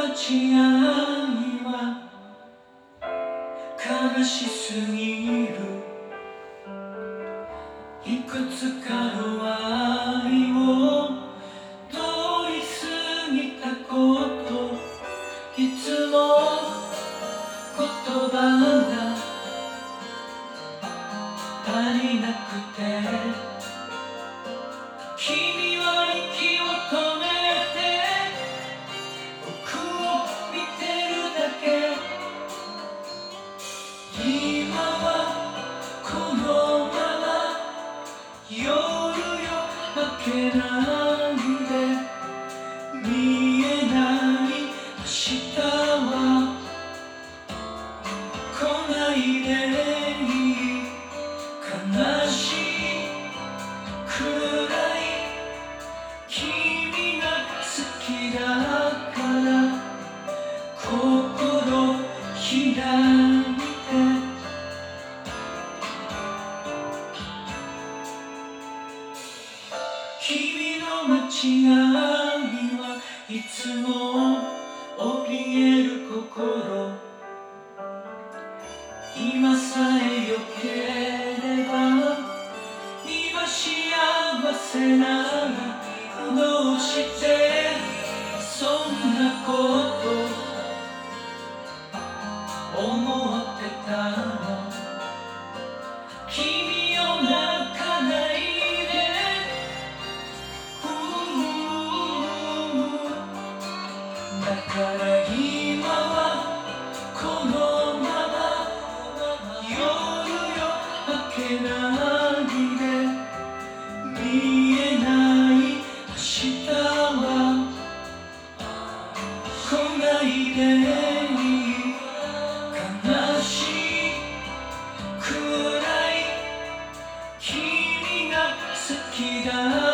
違いは悲しすぎる。いくつかの愛を通り過ぎたこと、いつも言葉が足りなくて、君は息を止めて僕を見てるだけ。今はこのまま夜よ明けないで、見えない明日は来ないでいい。悲しいくらい君が好きだから心開いて。君の間違いはいつも怯える心、今さえ良ければ、今幸せならどうしてそんなこと思ってたの。君を泣かないで、だから今はこのまま夜よ明けないで、見えない明日は来ないでいい。悲しいくらい君が好きだ